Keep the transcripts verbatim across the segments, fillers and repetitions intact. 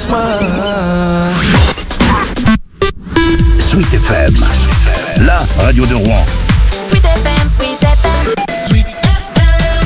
smile. Sweet F M, la radio de Rouen. Sweet F M, Sweet F M. Sweet F M.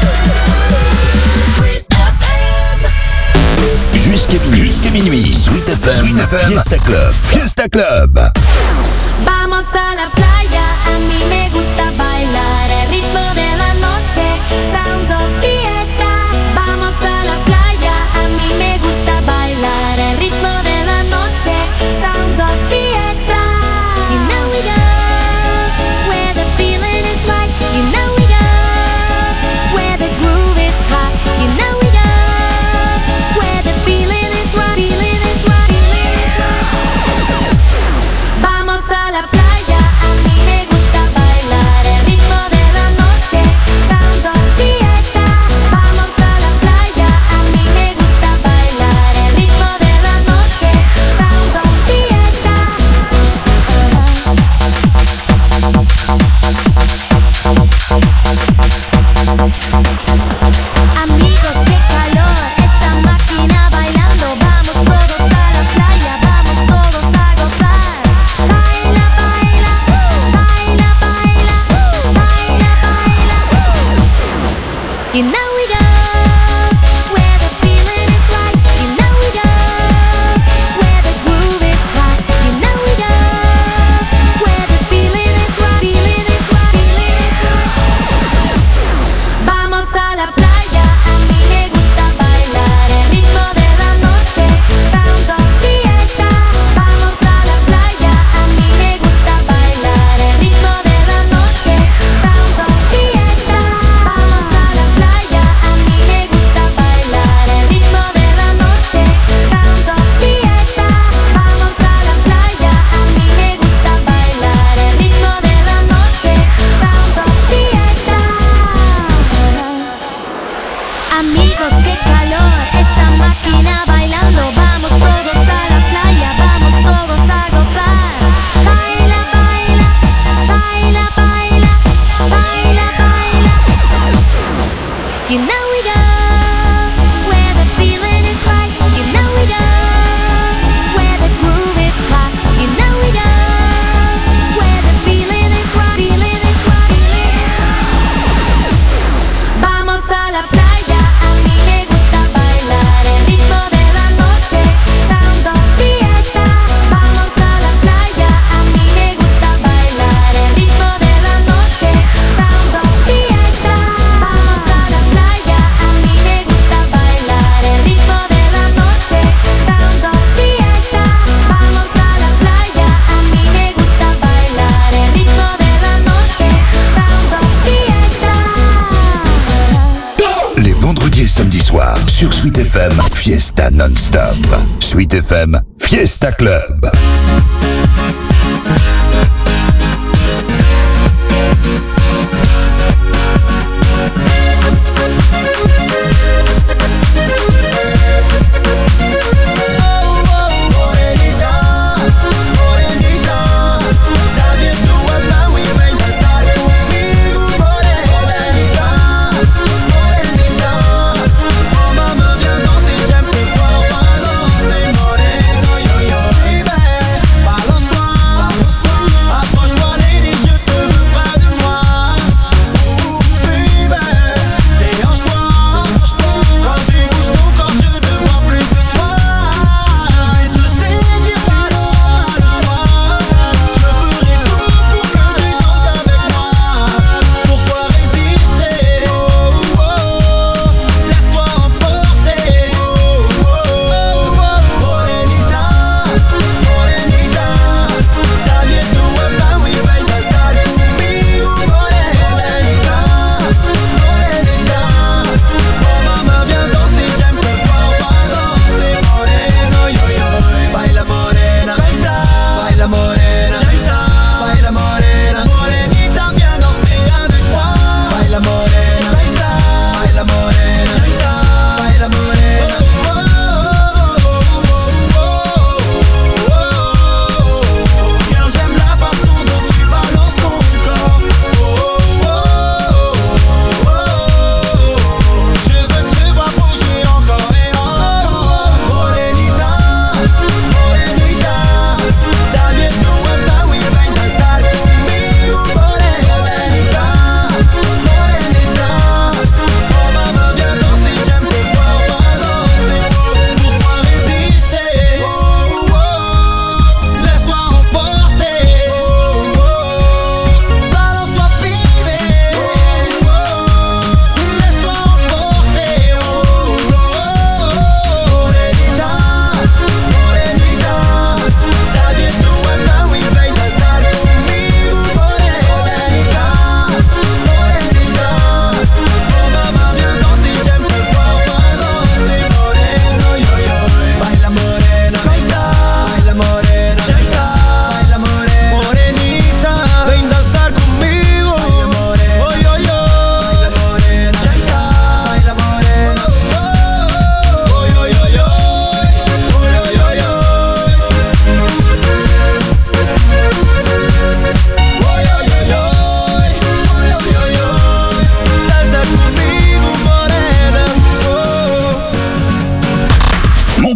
Sweet F M. Jusqu'à minuit. Jusqu'à minuit. Sweet F M. Sweet F M. Fiesta Club. Fiesta Club. Vamos a la playa, a mí me gusta bailar el ritmo de la noche, sounds of fiesta. Vamos a la playa, a mí me gusta bailar el ritmo de la noche, sounds of fiesta. You know we go where the feeling is right. You know we go where the groove is hot. You know we go where the feeling is right. Feeling is right. Feeling is right. Vamos a la playa, a mí me gusta bailar el ritmo de la noche, sounds of fiesta. Vamos a la playa, a mí me gusta bailar el ritmo de la noche, sounds of fiesta. Amigos, qué calor, esta máquina bailando. Vamos todos a la playa, vamos todos a gozar. Baila, baila, baila, baila, baila, baila. You know we go where the feeling is right. You know we go where the groove is hot. You know we go where the feeling is right. Feeling is right. Feeling is right. Vamos a la playa, a mí me gusta bailar el ritmo de la noche, sounds of fiesta. Vamos a la playa, a mí me gusta bailar el ritmo de la noche, sounds of fiesta. Vamos a la playa, a mí me gusta bailar el ritmo de la noche, sounds of fiesta. Vamos a la playa, a mí me gusta bailar el ritmo de la noche, sounds of fiesta. Amigos, qué calor, esta máquina bailando. Vamos todos a la playa, vamos todos a gozar. Baila, baila, baila, baila, baila, baila. You know we go where the feeling is right. You know we go where the groove is hot. You know we go where the feeling is right. Feeling is right. Feeling is right. Vamos a la playa, a mí me gusta bailar el ritmo de la noche, sounds of fiesta. Vamos a la playa, a mí me gusta bailar el ritmo de la noche, sounds of fiesta. Vamos a la playa, a mí me gusta bailar el ritmo de la noche, sounds of fiesta. Vamos a la playa, a mí me gusta bailar el ritmo de la noche, sounds of fiesta. Les vendredis et samedis soirs, sur Sweet F M, Fiesta non-stop. Sweet F M, Fiesta Club. Follow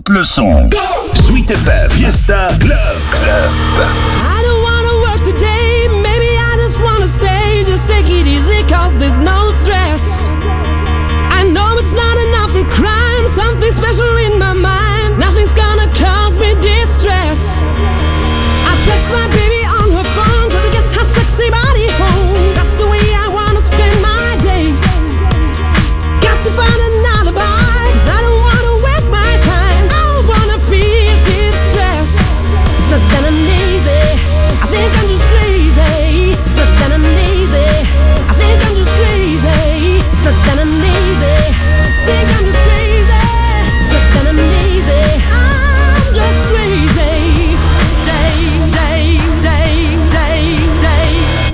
le son. Sweet F M, Fiesta Club. Club. I don't wanna work today, maybe I just wanna stay. Just take it easy cause there's no stress. I know it's not enough for crime, something special in my mind. Nothing's gonna cause me distress. I text my baby on her phone, try to get her sexy body home. That's the way I wanna spend my day. Got to find an alibi, cause I don't wanna waste my time. I don't wanna feel distress. It's not that I'm lazy, I think I'm just crazy. It's not that I'm lazy, I think I'm just crazy. It's not that I'm lazy, I think I'm just crazy. It's not that I'm lazy, I'm just crazy. Day, day, day, day, day.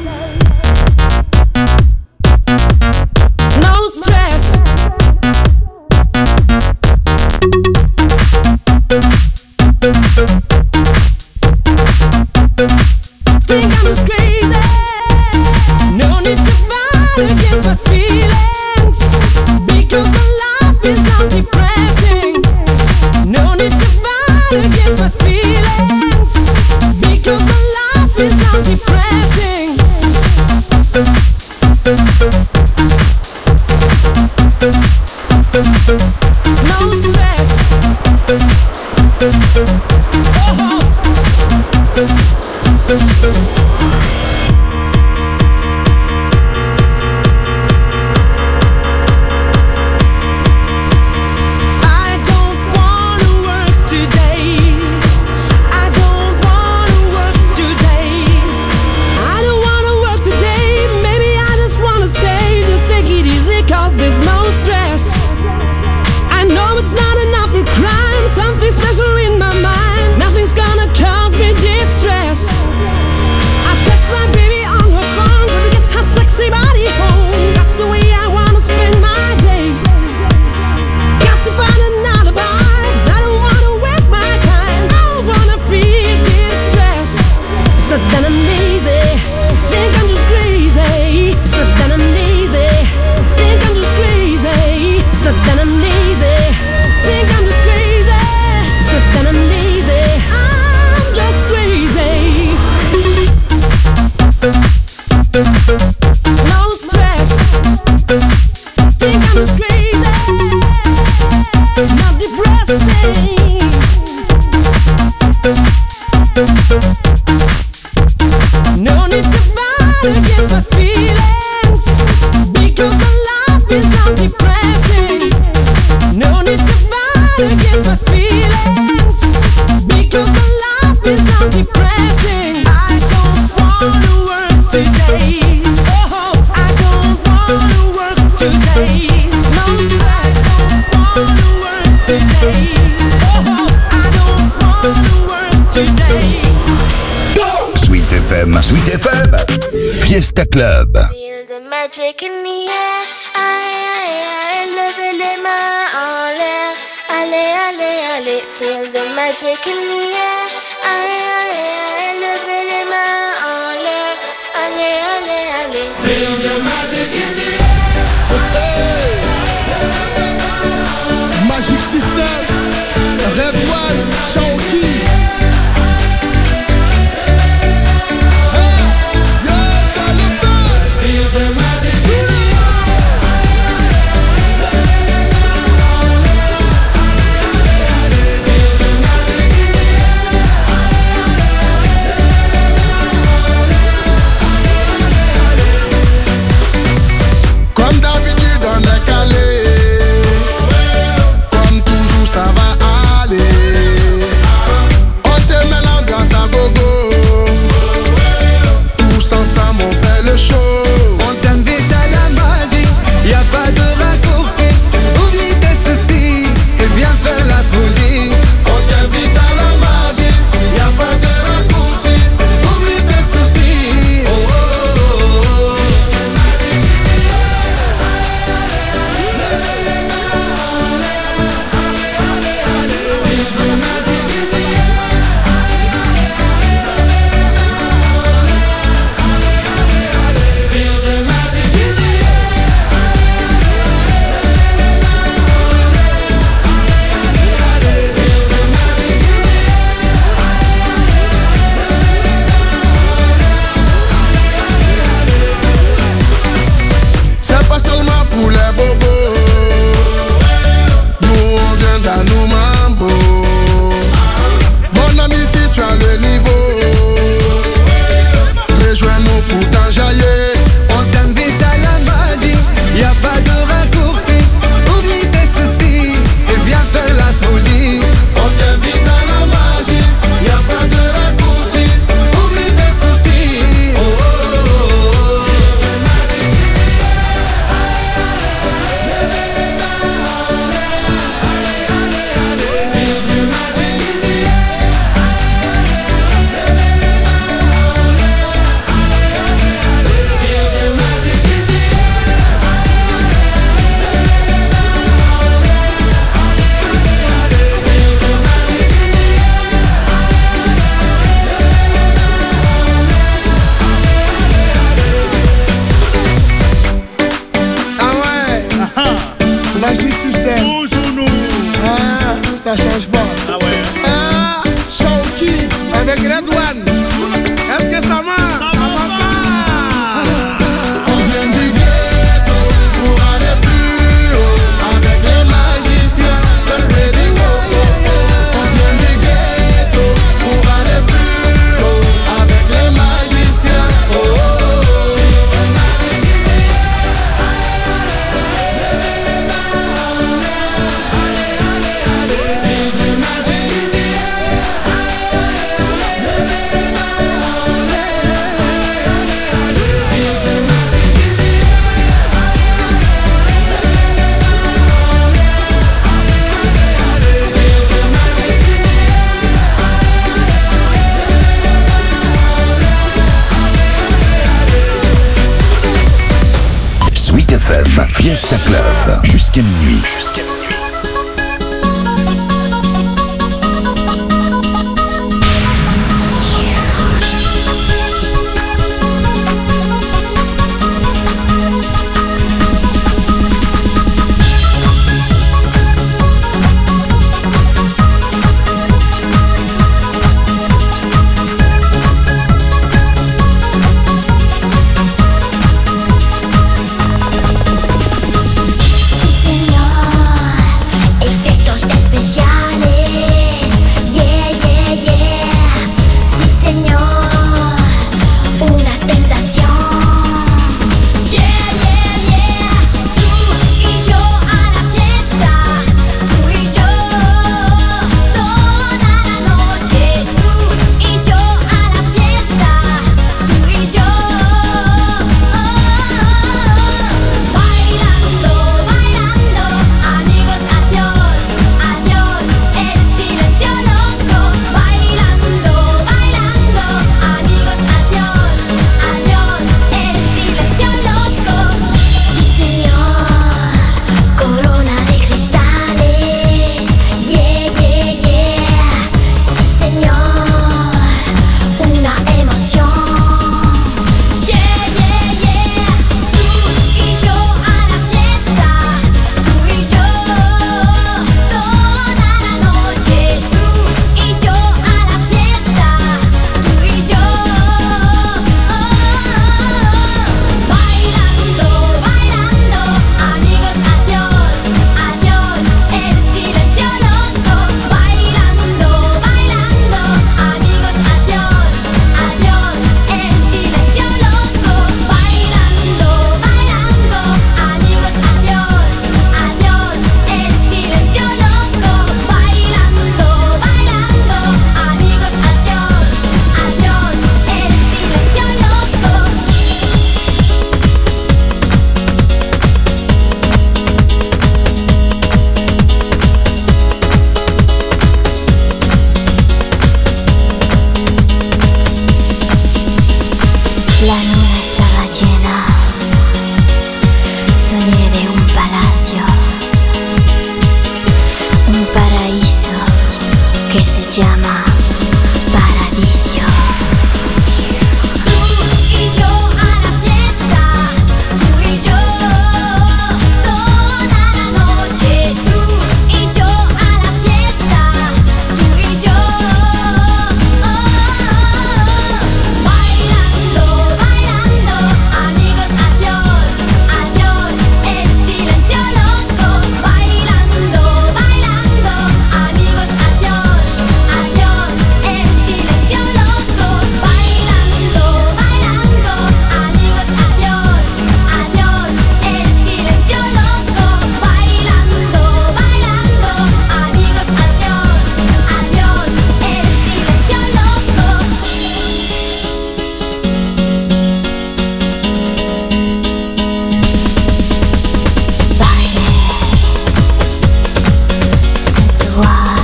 No stress. Think I'm just crazy. No need to fight against my feelings, because my life is not depressing. No need to fight against my feelings, because my life is not depressing. No stress. Oh. I don't wanna work today. I don't wanna work today. I don't wanna work today. Maybe I just wanna stay. Just take it easy cause there's no stress. I know it's not enough for crime, something special in my mind. Nothing's gonna cause me distress. I text my baby on her phone, try to get her sexy body home. That's the way I wanna spend my day. Got to find an alibi, cause I don't wanna waste my time. I don't wanna feel distress. It's not that I'm lazy, think I'm just crazy. It's not that I'm lazy, think I'm just crazy. It's not that I'm lazy, think I'm just crazy. It's not that I'm lazy, I'm just crazy. No stress, think I'm just crazy. Not depressing. No need to fight against my feelings, because my life is not depressing. No need to fight against my feelings, because my life is not depressing. I don't wanna work today. Oh, I don't wanna work today. No stress, I don't wanna work today. Oh, I don't wanna work today. Sweet F M, Sweet F M, Fiesta Club. Feel the magic in the air. Aïe, aïe, aïe, levez les mains en l'air. Allez, allez, allez. Feel the magic in the air. Aïe, aïe, aïe, levez les mains en l'air. Allez, allez, allez. Feel the magic in the Magic System, Red One, Shaoki. Hey, yes, I love that. Feel the magic. Comme d'habitude on est calé, comme toujours ça ça change pas. Ah ouais. Ah, Shawky avec Red One. Est-ce que ça marche? Ça va pas. On vient du ghetto pour aller plus haut. Avec les magiciens, c'est le wedding. On vient du ghetto pour aller plus haut. Avec les magiciens. Oh, oh, oh. Sweet F M, Fiesta Club, jusqu'à minuit. La luna estaba llena, soñé de un palacio, un paraíso que se llama Paradiso. Tú y yo a la fiesta, tú y yo toda la noche. Tú y yo a la fiesta, tú y yo bailando, bailando, amigos, adiós, adiós, el silencio loco. Bailando, bailando, amigos, adiós, adiós, el silencio loco. Bailando, bailando, amigos, adiós, adiós, el silencio loco. Bailando, bailando, amigos, adiós, adiós, el silencio loco. Baile sensual,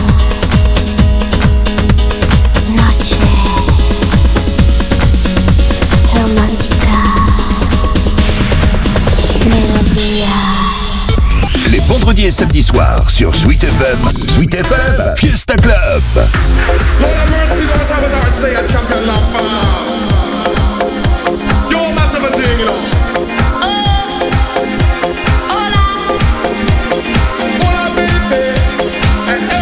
noche romántica, melodía. Les vendredis et samedis soirs sur Sweet F M. Sweet F M, Fiesta Club. Lord have mercy, don't have a heart, say a champion love for. Yo, massive a thing, you know. Hola, baby. Eh, eh.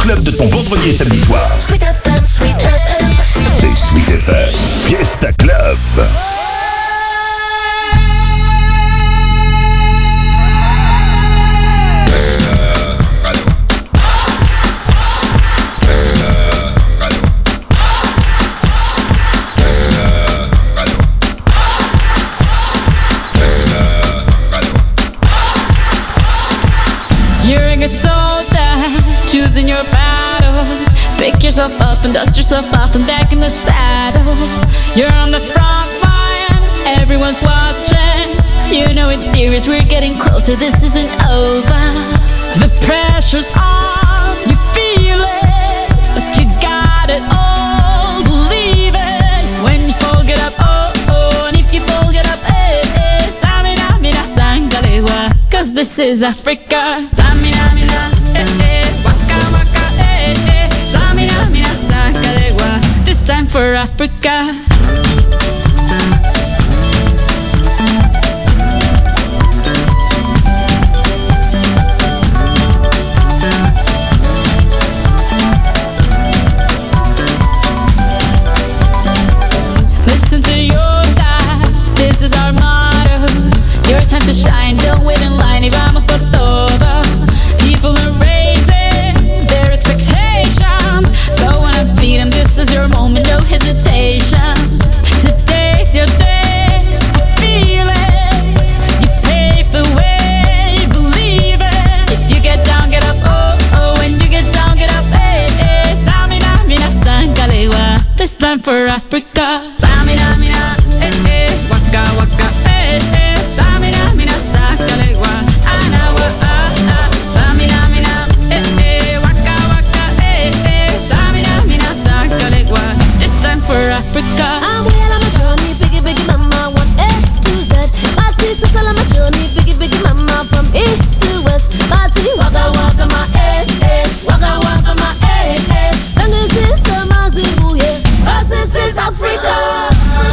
club de ton vendredi et samedi soir. Sweet F M, Sweet F M. C'est Sweet F M, Fiesta Club. You're a good soldier, choosing your battles. Pick yourself up and dust yourself off and back in the saddle. You're on the front line, everyone's watching. You know it's serious, we're getting closer, this isn't over. The pressure's on, you feel it, but you got it all, believe it. When you fall, get up, oh, oh, and if you fall, get up, eh, eh. Samina, mina, sangalewa, cause this is Africa. Samina, mina, eh, eh, waka, waka, eh, eh. Samina, mina, sangalewa, this time for Africa. Listen to your God, this is our motto. Your time to shine, don't wait in line, y vamos por todo. People are raising their expectations. Go on and feed them, this is your moment, no hesitation. Today's your day, I feel it. You pave the way, believe it. If you get down, get up, oh, oh. When you get down, get up, eh, eh. Tamina, mina, sangalewa, this time for Africa. Samina, mina, eh, eh, waka, waka, eh, eh. Samina, mina, sangalewa, anawa, ah, ah. Samina, mina, eh, eh, waka, waka, eh, eh. Samina, mina, sangalewa, this time for Africa. I'm well on my journey, biggie, biggie, mama, one A to Z. My sister's all on my journey, biggie, biggie, mama, from east to west. Bati, waka, waka, my eh, eh, waka, waka, my eh, eh. Tango since my Zimbabwe, yeah, cause this is Africa.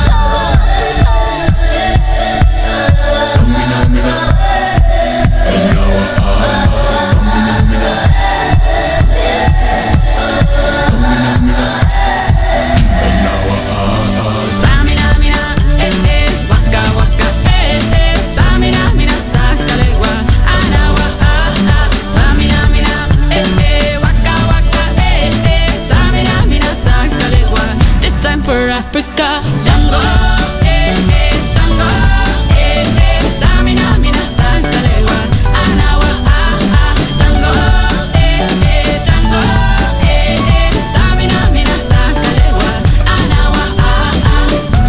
Samina, mina, eh, eh, waka, waka, eh, eh. Samina, mina, sangalewa, anawa, ah, ah. Samina, mina, eh, eh, waka, waka, eh, eh. Samina, mina, sangalewa, this time for Africa. Jungle, eh, eh, jungle, eh, eh. Samina, mina, sangalewa, anawa, ah, ah. Jungle, eh, eh, jungle, eh, eh. Samina, mina, sangalewa, anawa, ah, ah.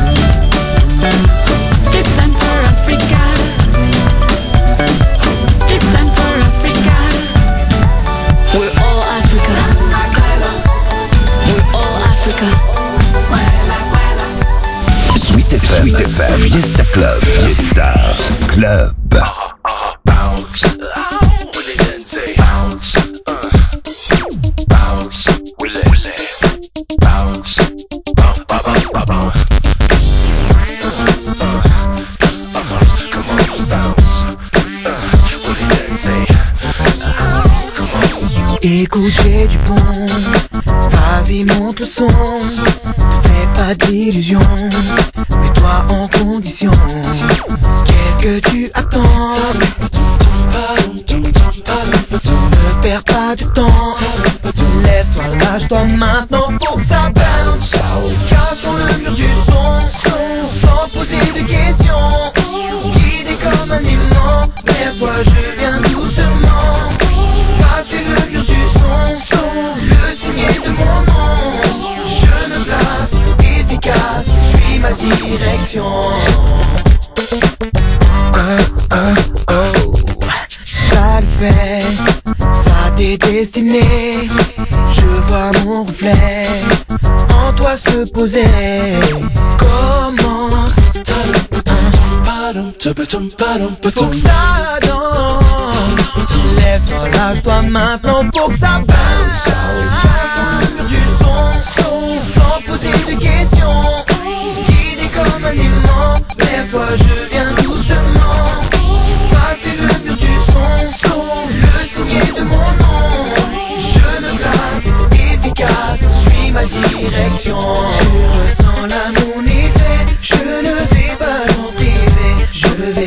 This time for Africa. This time for Africa. We're all Africa. We're all Africa. Sweet F M, Sweet F M, Fiesta Club, Fiesta Club. Écoute, j'ai du bon, vas-y monte le son. Ne fais pas d'illusions, mets-toi en condition. Qu'est-ce que tu attends? Ne perds pas de temps, lève-toi, lâche-toi maintenant, faut que ça bounce. Casse le mur du son, sans poser de questions. Guidé comme un aimant, vers toi je viens doucement. Passer le mur du son, le signet de mon nom. Je me place, efficace, suis ma direction. Oh, oh, oh. Ça le fait, ça t'est destiné. Je vois mon reflet en toi se poser. Commence. Faut que ça danse. Lève-toi, lâche-toi maintenant, faut que ça bounce. Casse le mur du son, sans poser de questions. Guidé comme un aimant, vers toi je viens doucement. Passer le mur du son, le signet de mon nom. Je me place,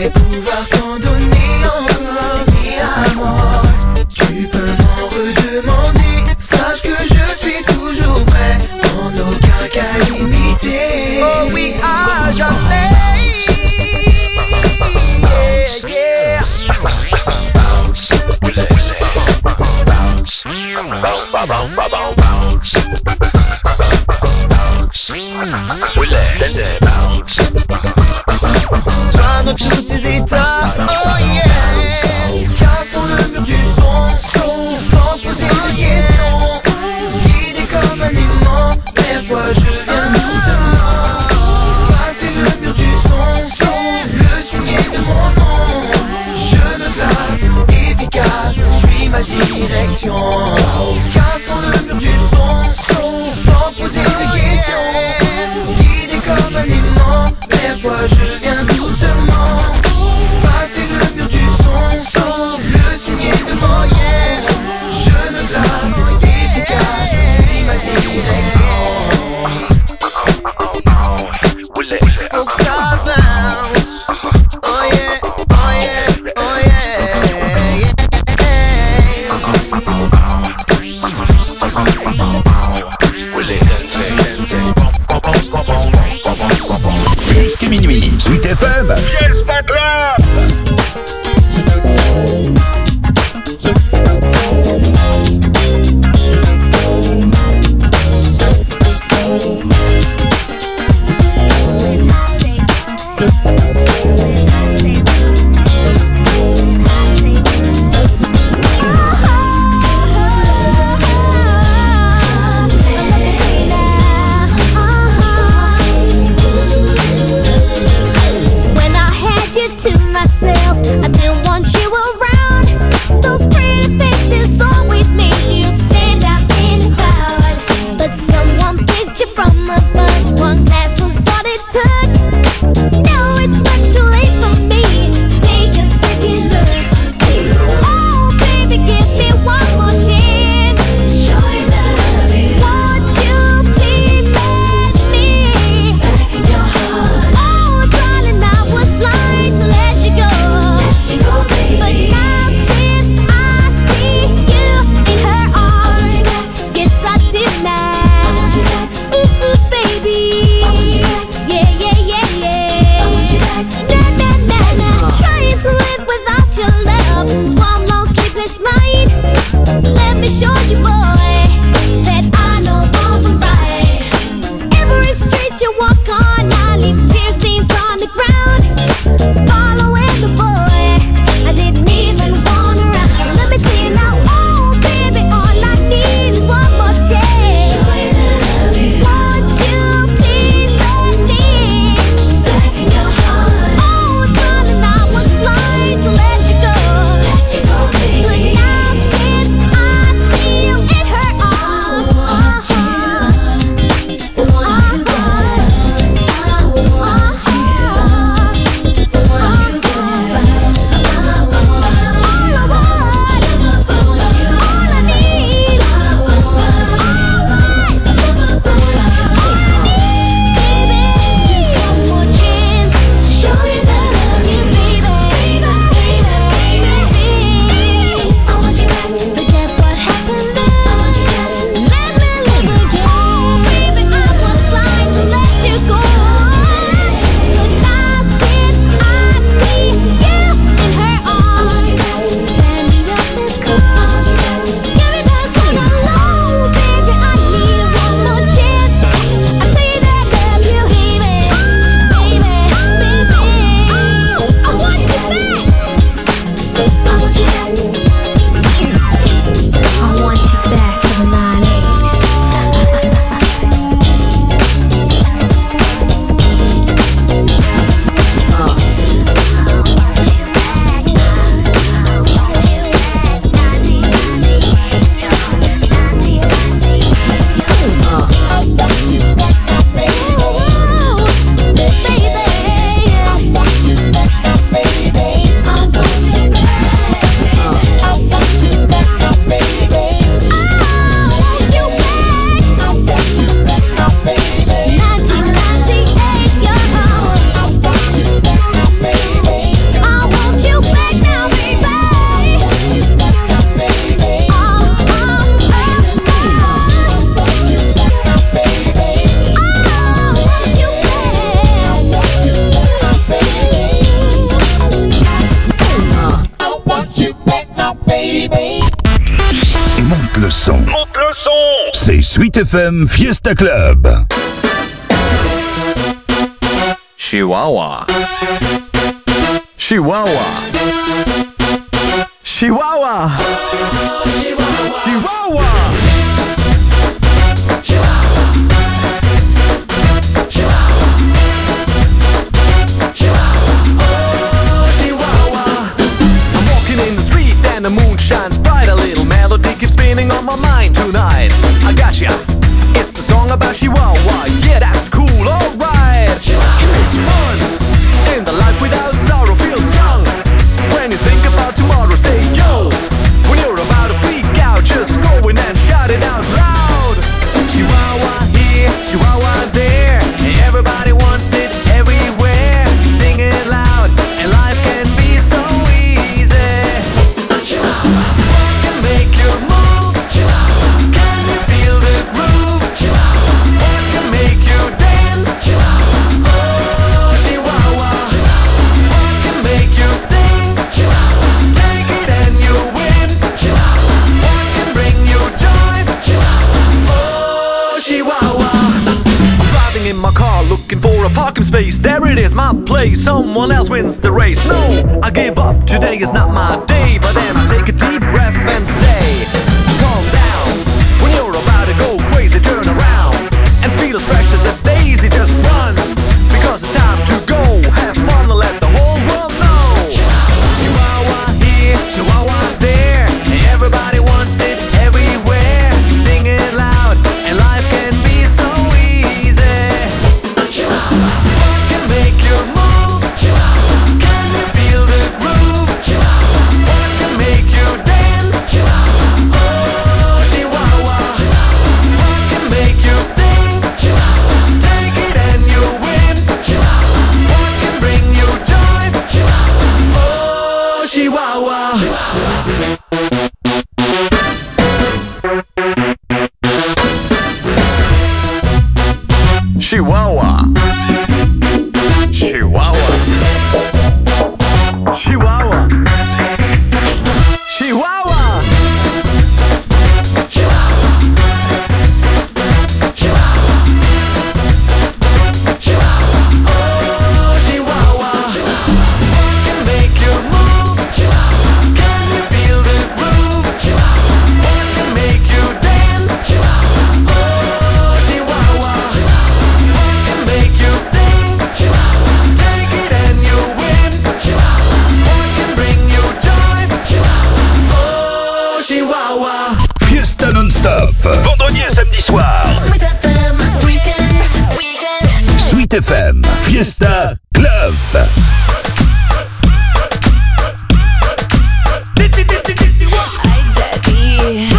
vais pouvoir t'en donner encore, mi amor. Tu peux m'en redemander, sache que je suis toujours prêt, en aucun cas limité. Oh oui, à jamais. Yeah, yeah. Sois dans tous tes états, oh yeah. Cassons le mur du son, son, sans poser de questions. Guidé comme un aimant, mais toi je viens doucement. Passer le mur du son, son, le signer de mon nom. Je me place, efficace, suis ma direction. Cassons le mur du son, son, sans poser de questions. Guidé comme un aimant, mais toi je viens doucement. Passer le mur du son, son, le signer de mon yeah. Je me place, efficace, suis ma direction. Faut que ça bounce. Oh yeah, oh yeah, oh yeah, yeah. Jusqu'à minuit, Sweet F M. Fiesta Club. When I had you to myself, I didn't want you around. Those pretty faces always made you stand out in the crowd. But someone picked you from the bunch. One glance was all it took. Now it's much too late for me to take a second look. Oh, baby, give me one more chance. Show you that I love you. Won't you please let me back in your heart? Oh, darling, I was blind to let you go. Let you go, baby. Sweet F M Fiesta Club. Chihuahua. Chihuahua. Chihuahua. Chihuahua. The moon shines bright, a little melody keeps spinning on my mind tonight. I gotcha, it's the song about Chihuahua. Yeah, that's cool, alright. It makes fun, in the life without sorrow feels young. When you think about tomorrow, say yo. When you're about to freak out, just go in and shout it out loud. Chihuahua here, Chihuahua there. Everybody wants it everywhere. Sing it loud, and life can be so easy. What can make you move? Can you feel the groove? What can make you dance? Oh, Chihuahua. What can make you sing? Take it and you win. What can bring you joy? Oh, Chihuahua. I'm driving in my car looking for a parking space. There it is, my place. Someone else wins the race. No, I give up. Today is not my day. But then I take a deep breath and say, calm down. When you're about to go crazy, turn around and feel as fresh as a daisy. Just run, because it's time to go. Have fun and let the whole world know. Chihuahua here, Chihuahua there. Everybody wants it everywhere. Sing it loud, and life can be so easy. What can make you move? Can you feel the groove? What can make you dance? Oh, Chihuahua. What can make you sing? Take it and you win. What can bring you joy? Oh, Chihuahua. Chihuahua. Chihuahua. Chihuahua. Chihuahua. Oh, Chihuahua. What can make you move? Can you feel the groove? What can make you dance? Oh, Chihuahua. What can make you sing? Take it and you win. What can bring you joy? Oh, Chihuahua. Fiesta non-stop. Vendredi et samedi soir. Sweet F M, weekend, weekend. Sweet F M Fiesta Club. Ay, daddy.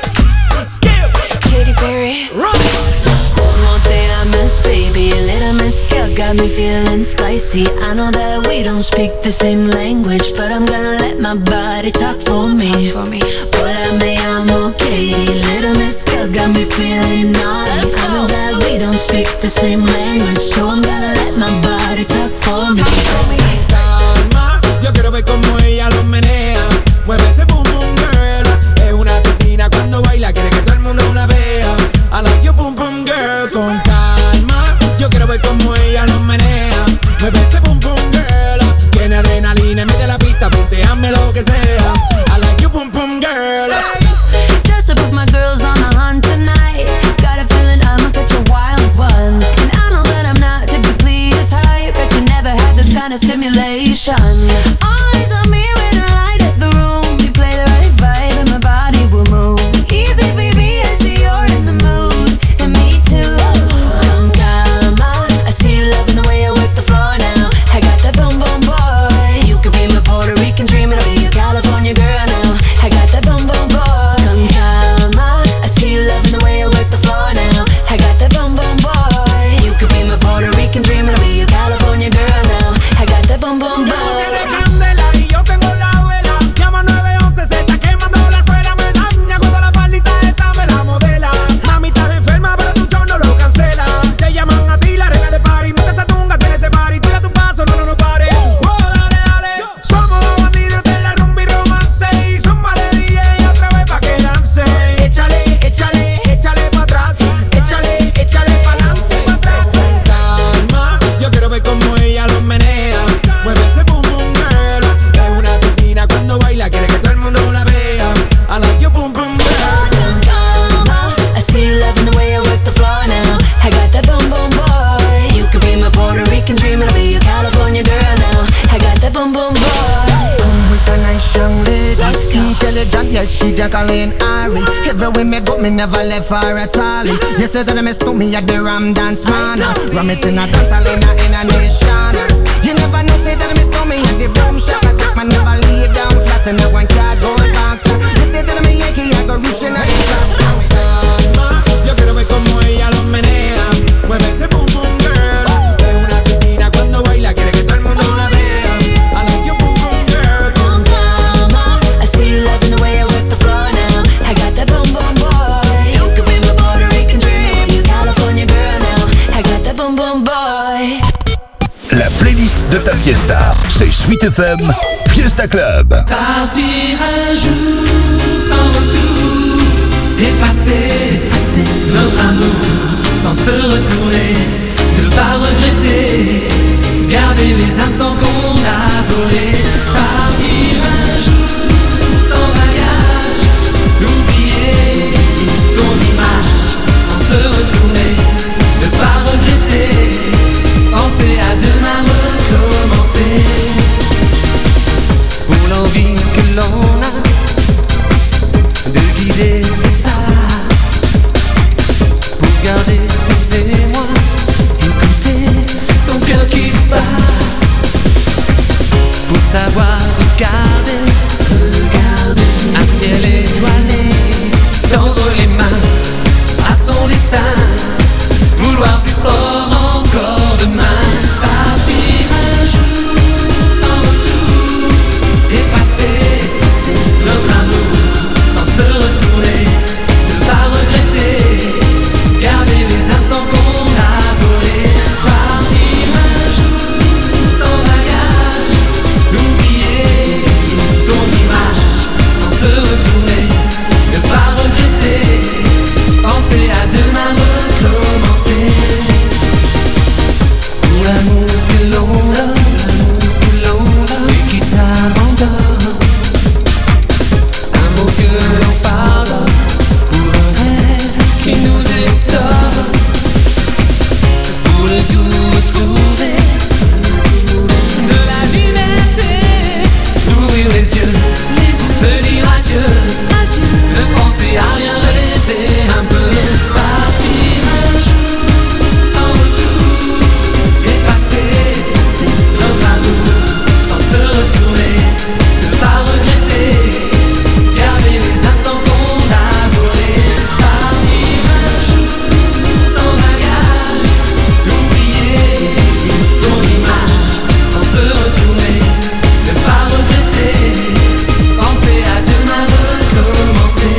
Katy Perry. Como te amas, baby? A little mezcal got me feeling spicy. I know that we don't speak the same language, but I'm gonna let my body talk for me. Hola, me llamo Katy. Little mezcal got me feeling naughty. I know that we don't speak the same language, so I'm gonna let my body talk for me. Calma, yo quiero ver cómo ella lo menea. Mueve ese boom boom girl. Es una asesina cuando baila, quiere que todo el mundo la vea. I like your boom boom girl. Con calma, yo quiero ver cómo ella lo menea. Mueve ese boom boom girl. Tiene adrenalina, mete la pista, ponteame lo que sea. I like your boom boom girl. Just to put my girls on the hunt tonight. Got a feeling I'ma catch a wild one. And I know that I'm not typically your type, but you never had this kind of stimulation. young lady. Intelligent, yes, she Jacqueline Ari. Everywhere me go, me never left her at all. You said that I missed me at the Ram Dance Man. Ram it in a dance hall in a, in a nation. You never know, say that I missed me at the Boom Shop. I take my never lay down flat in a one cardboard box. You said that I'm a Yankee, I go reaching out the top. Yo quiero ver como ella lo menea. Mueve ese boom boom girl. Es una asesina cuando baila, quiere que todo el mundo la vea. I like your boom boom girl. Boom boom, I see you loving the way I whip the floor now. I got that boom boom boy. You could be my Puerto Rican dream. You California girl now. I got that boom boom boy. La playlist de ta fiesta, c'est Sweet F M Fiesta Club. Partir un jour sans retour, effacer, effacer notre amour sans se retourner, ne pas regretter, garder les instants qu'on a volés. Partir un jour sans bagage, oublier ton image sans se retourner, ne pas regretter, penser à demain recommencer. Pour l'envie que l'on a de guider ses pas, pour garder ses émois, écouter son cœur qui bat, pour savoir regarder, regarder un ciel étoilé, tendre les mains à son destin, vouloir plus fort encore demain. Partir un jour sans retour, effacer, effacer notre amour sans se retourner, ne pas regretter, garder les instants qu'on a volés. Partir un jour sans bagage, oublier ton image sans se retourner, ne pas regretter, penser à demain recommencer. Pour l'amour que l'on a, l'amour que l'on a et qui s'abandonne, un mot que l'on pardonne, pour un rêve qui nous étonne, pour le goût retrouvé de la liberté, ouvrir les yeux, les yeux, se dire adieu, adieu, ne penser à rien, rêver un peu. Partir un jour sans retour, effacer, effacer notre amour sans se retourner, ne pas regretter, garder les instants qu'on a volés. Partir un jour sans bagage, oublier ton image sans se retourner, ne pas regretter, penser à demain recommencer.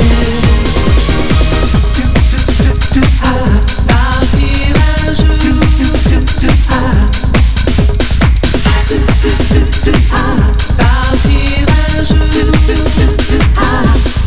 Partir un jour, ah. Partir un jour, ah.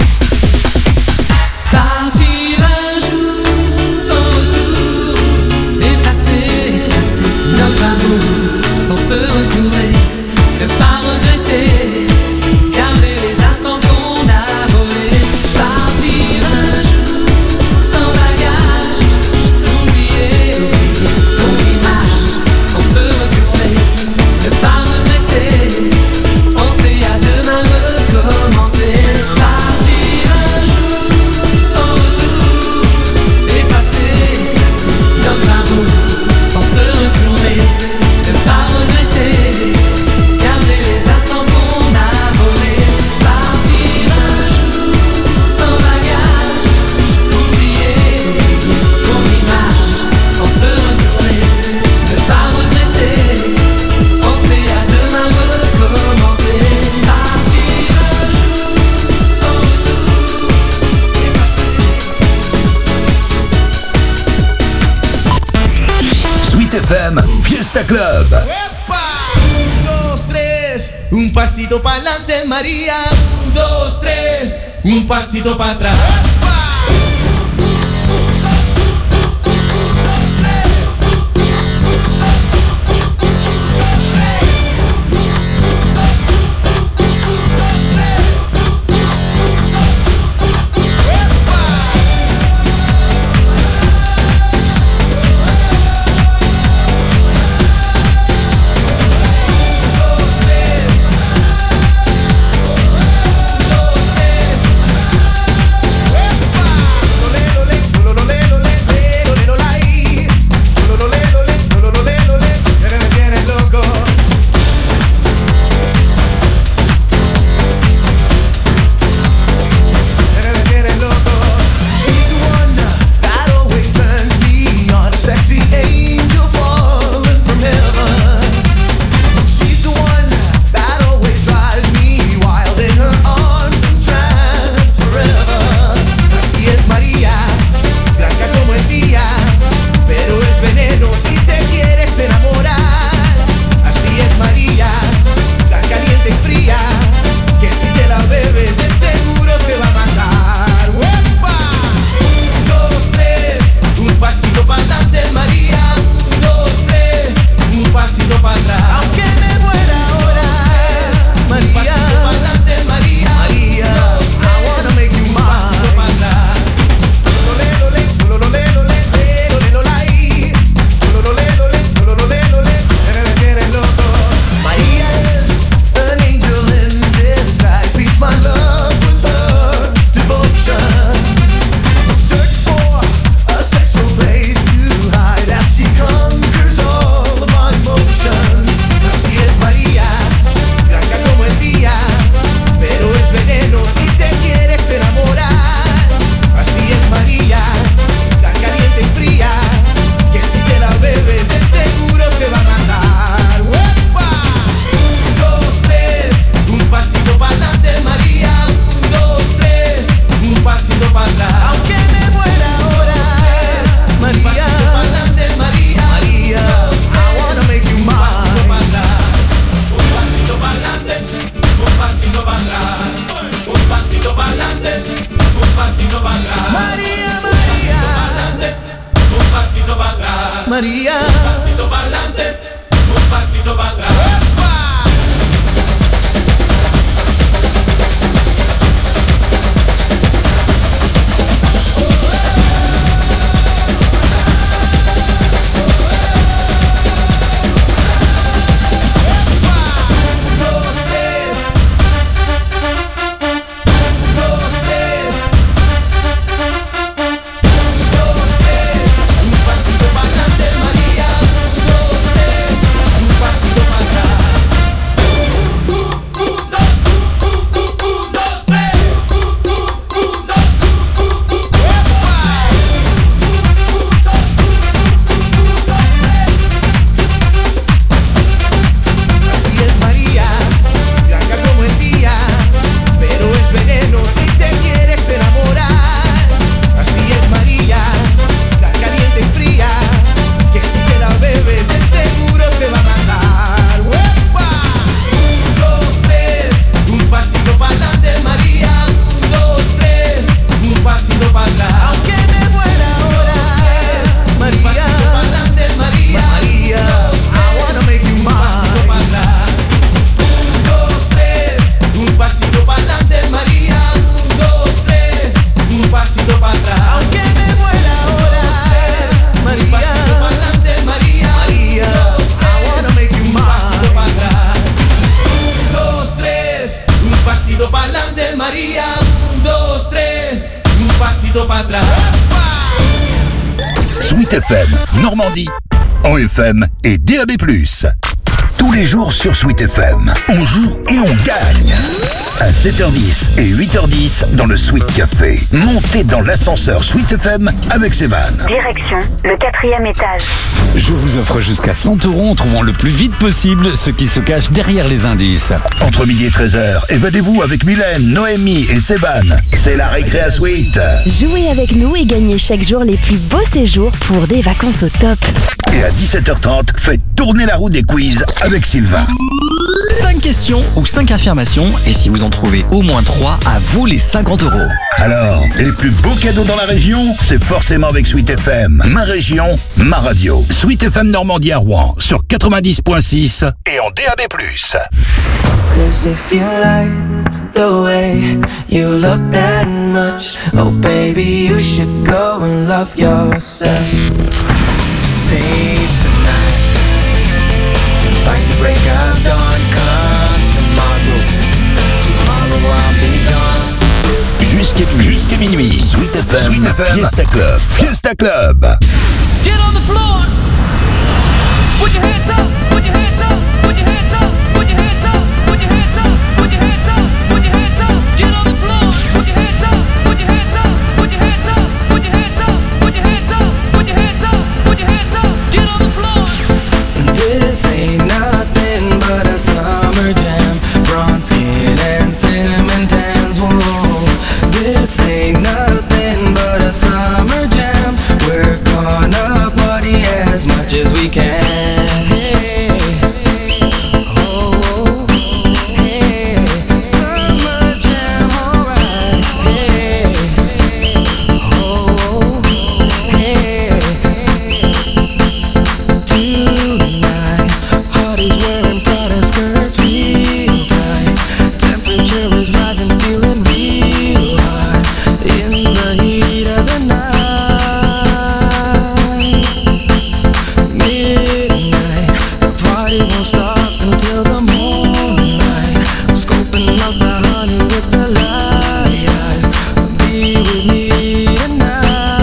Partir un jour sans retour, effacer, effacer notre amour sans se retourner, ne pas regretter, garder les instants qu'on a volés. Partir un jour sans bagage, oublier ton image sans se retourner, ne pas regretter, penser à demain recommencer. Partir un jour sans retour, effacer, effacer notre amour sans se retourner, ne pas regretter, garder les instants qu'on a volés. Partir un jour sans bagage, oublier ton image sans se retourner, ne pas regretter, penser à demain recommencer. Partir un jour sans retour, Sweet F M Fiesta Club. ¡Epa! Un, dos, tres, un pasito para adelante, María. Un, dos, tres, un pasito para atrás. Partir Adelante María, un, dos, tres, y un pasito para atrás. Sweet F M, Normandie, en F M et D A B plus. Tous les jours sur Sweet F M, on joue et on gagne. À sept heures dix et huit heures dix dans le Sweet Café. Montez dans l'ascenseur Sweet F M avec Sévan. Direction le quatrième étage. Je vous offre jusqu'à cent euros en trouvant le plus vite possible ce qui se cache derrière les indices. Entre midi et treize heures, évadez-vous avec Mylène, Noémie et Sévan. C'est la récré à Sweet. Jouez avec nous et gagnez chaque jour les plus beaux séjours pour des vacances au top. Et à dix-sept heures trente, faites tourner la roue des quiz avec Sylvain. cinq questions ou cinq affirmations, et si vous en trouvez au moins trois, à vous les cinquante euros. Alors, les plus beaux cadeaux dans la région, c'est forcément avec Sweet F M. Ma région, ma radio. Sweet F M Normandie à Rouen, sur quatre-vingt-dix virgule six et en D A B plus. Cause if you like the way you look that much, oh baby, you should go and love yourself. Save tonight, fight the break of dawn, come tomorrow, tomorrow I'll be gone. Jusqu'à jusqu'à minuit, Sweet F M, Sweet F M, Fiesta Club, Fiesta Club. Get on the floor. Put your hands up. Put your hands up. Put your hands up. Put your hands up. Put your hands up. Put your hands up. Put your hands up. Get on the floor. Put your hands up. Put your hands up. Put your hands up. Put your hands up. Put your hands up. Put your hands up. Put your hands up. Get on the floor. This ain't nothing but a summer jam. Bronze skin and cinnamon tans. Whoa. This ain't nothing but a summer jam. We're gonna party as much as we can. Hey. Oh, hey. Summer jam, alright. Hey. Oh, hey. Tonight, Hardy's wearing Prada skirts real tight. Temperature is rising, feeling real hot in the heat of the night. Midnight, the party won't stop until the moonlight. I'm scoping out the honey with the light eyes. Be with me tonight.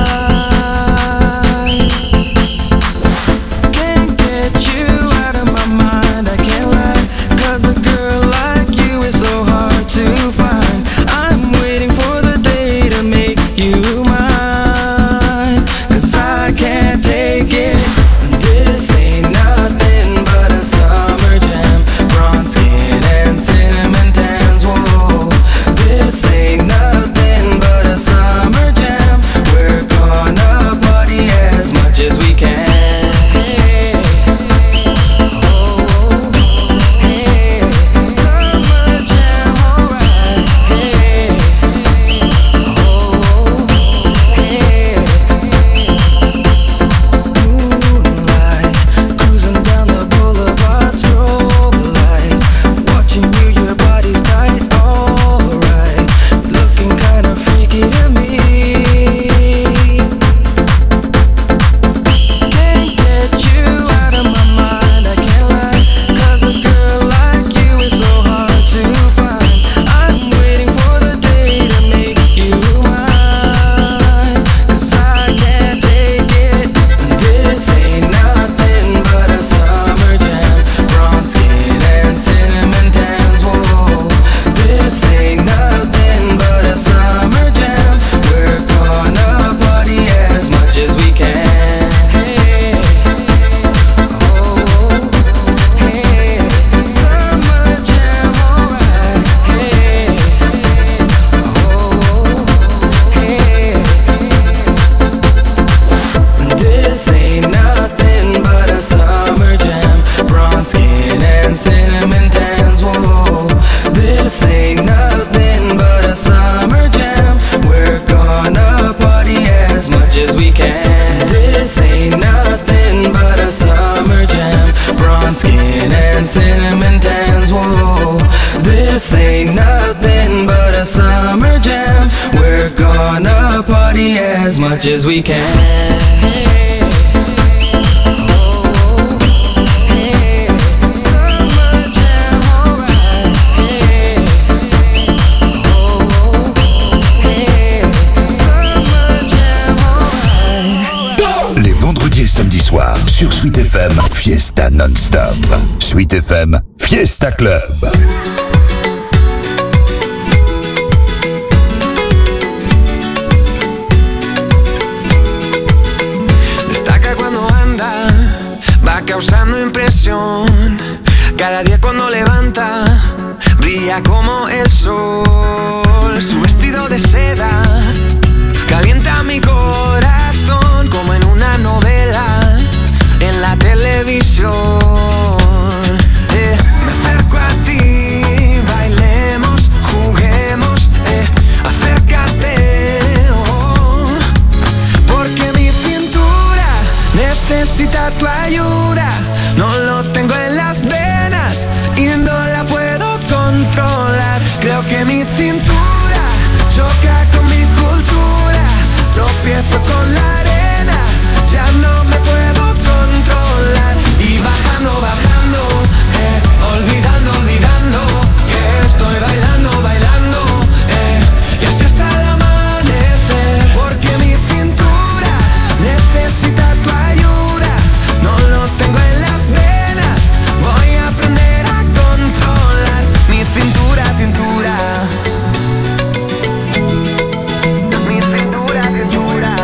Can't get you out of my mind, I can't lie. Cause a girl like you is so hard to find. I'm waiting for the day to make you mine. Cause I can't take it. This ain't nothing but a summer jam. Bronze skin and cinnamon tans. Whoa. This ain't nothing but a summer jam. We're gonna party as much as we can. Hey. Oh, hey. Summer jam, alright. Hey. Oh, hey. Moonlight, cruising down the boulevard, strobe lights. Watching you, your body's tight, alright. Looking kinda freaky to me. Can't get you out of my mind, I can't lie. Cause a girl like you is so hard to find. I'm waiting for the day to make you mine. Cause I can't take it. This ain't nothing but a summer jam. Bronze skin and cinnamon tans. Whoa. This ain't nothing but a summer jam. We're gonna party as much as we can. Hey. Oh, hey. Summer jam, alright. Hey. Oh, hey. This ain't nothing but a summer jam. Bronze skin and cinnamon tans. Whoa. This ain't nothing but a summer jam. We're gonna party as much as we can. This ain't nothing but a summer jam. Bronze skin and cinnamon tans. Whoa. This ain't nothing but a summer jam. We're gonna party as much as we can. Hey. Oh, hey. Summer jam, alright. Hey. Oh, F M, Fiesta non-stop. Sweet F M, Fiesta Club. Destaca cuando anda, va causando impresión. Cada día cuando levanta, brilla como el sol. Su vestido de seda calienta mi corazón como en una novela en la televisión. Eh, me acerco a ti, bailemos, juguemos, eh, acércate, oh, porque mi cintura necesita tu ayuda. No lo tengo en las venas y no la puedo controlar. Creo que mi cintura choca con mi cultura. Tropiezo con la arena, ya no me puedo controlar. Y bajando, bajando, eh, olvidando, olvidando que estoy bailando, bailando, eh, y así hasta el amanecer. Porque mi cintura necesita tu ayuda. No lo tengo en las venas, voy a aprender a controlar mi cintura, cintura. Mi cintura, cintura.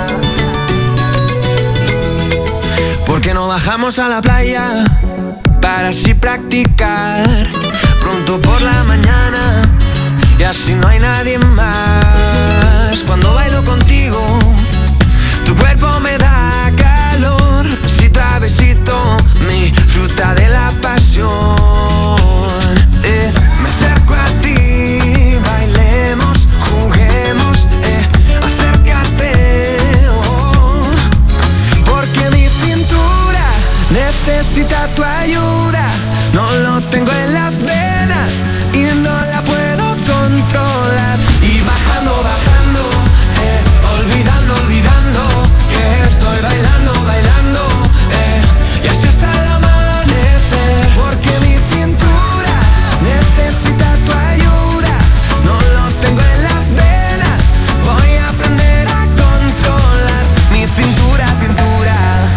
¿Por qué no bajamos a la playa para así practicar pronto por la mañana y así no hay nadie más? Cuando bailo contigo, tu cuerpo me da calor. Besito a besito, mi fruta de la pasión. Eh, me acerco a ti, bailemos, juguemos, eh, acércate, oh, porque mi cintura necesita tu ayuda. No lo tengo en las venas y no la puedo controlar. Y bajando, bajando, eh, olvidando, olvidando que estoy bailando, bailando, eh, y así hasta el amanecer. Porque mi cintura necesita tu ayuda. No lo tengo en las venas, voy a aprender a controlar mi cintura, cintura.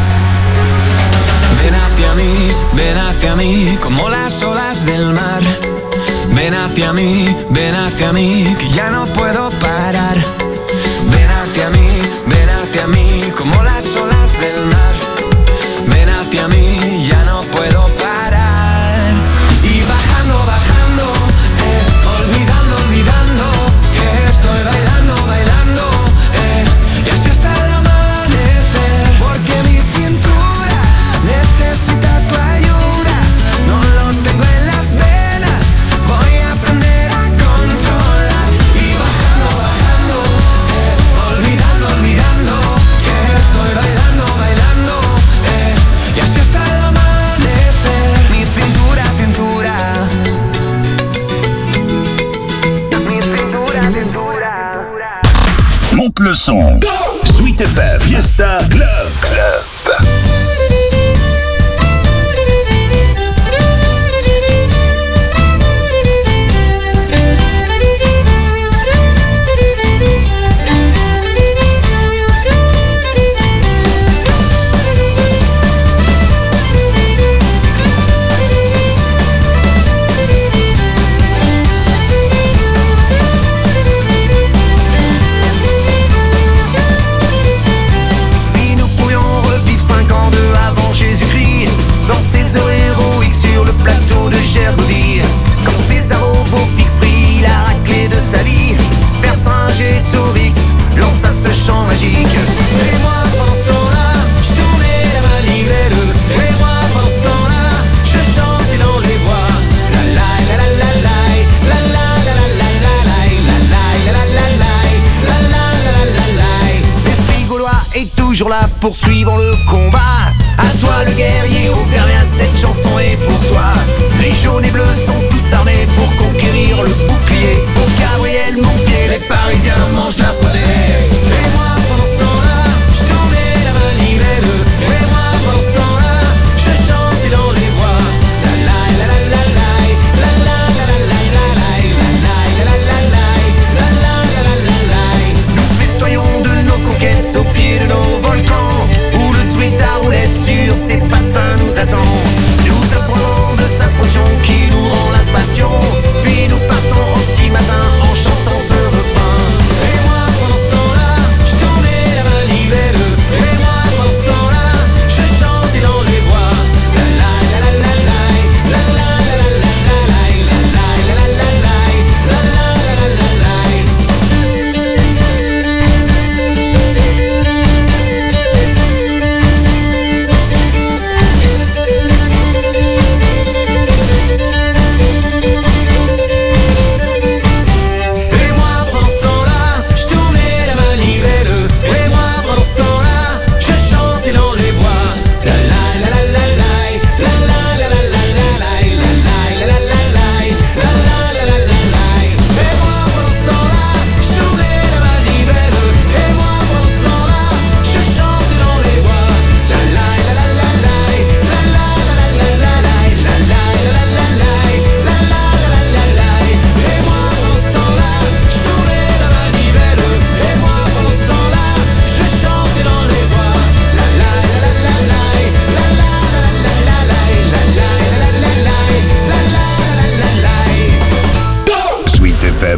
Ven hacia mí, ven hacia mí, como las olas del mar. Ven hacia mí, ven hacia mí, que ya no puedo parar. Ven hacia mí, ven hacia mí, como las olas del mar. Ven hacia mí, ya no puedo parar. Y bajando, bajando, eh, olvidando, olvidando que estoy bailando, bailando, eh, y así hasta el amanecer. Porque mi cintura necesita tu ayuda. No lo tengo en las venas, voy a aprender a controlar. Y bajando, bajando, eh, olvidando, olvidando que estoy bailando, bailando, eh, y así hasta el amanecer. Mi cintura, cintura. Mi cintura, cintura. Monte le son. Sweet F M, Fiesta Club. Club. Si nous pouvions revivre cinquante-deux avant Jésus-Christ, dans ces heures héroïques sur le plateau de Gergovie, quand César au beau fixe prit la raclée de sa vie, Vercingétorix lança ce chant magique. Et moi pendant ce temps-là, je tournais la manivelle. Et moi pendant ce temps-là, je chantais dans les voix. La la la la la la, la la la la la la, la la la la la la, la la la la la. L'esprit gaulois est toujours là, poursuivons le combat. À toi le guerrier, Auvergnat, cette chanson est pour toi. Les jaunes et bleus sont tous armés pour conquérir le bouclier. Pour Gabriel Montpied, les Parisiens mangent la potée. Et moi pendant ce temps-là, je tournais la manivelle. Et moi pendant ce temps-là, je chantais dans les voix. La la la la la la, la la la la la la, la la la la la, la la la la la. Nous festoyons de nos conquêtes au pied de nos volcans, où le truite à roulette sur ses patins nous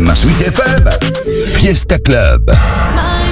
FM. Sweet F M, Fiesta Club. My